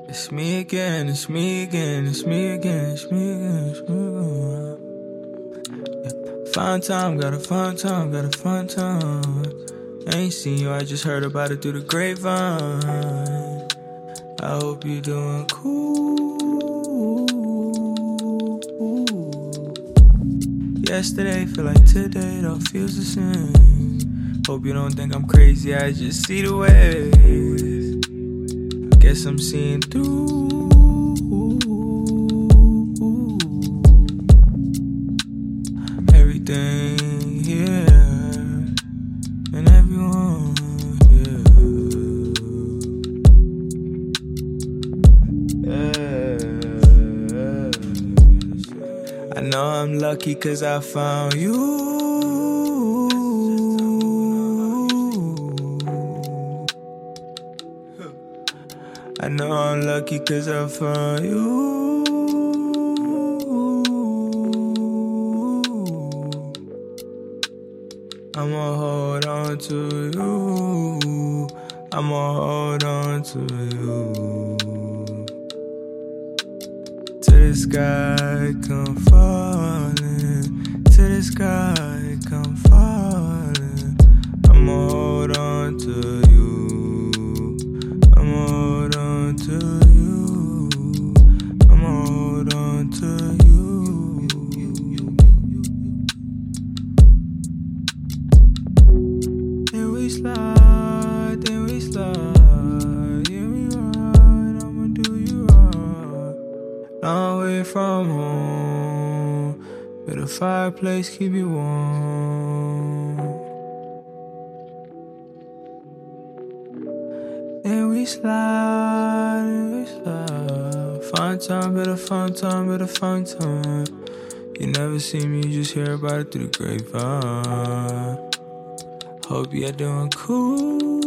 It's me again, it's me again, it's me again, it's me again, it's me again. Yeah. Fun time, got a fun time, got a fun time. Ain't seen you, I just heard about it through the grapevine. I hope you're doing cool. Yesterday feel like today, it all feels the same. Hope you don't think I'm crazy, I just see the waves. Guess I'm seeing through. Everything here and everyone here. Yeah. I know I'm lucky 'cause I found you. I know I'm lucky 'cause I found you. I'ma hold on to you. I'ma hold on to you. Till the sky come falling. Till the sky come falling. I'ma hold on to you. I'ma hold on to you. I'ma hold on to you. Then we slide, then we slide. Yeah, we ride, I'ma do you right. Long way from home, but a fireplace keep you warm. Then we slide, then we slide. Fun time, but a fun time, but a fun time. You never see me, you just hear about it through the grapevine. Hope you're doing cool.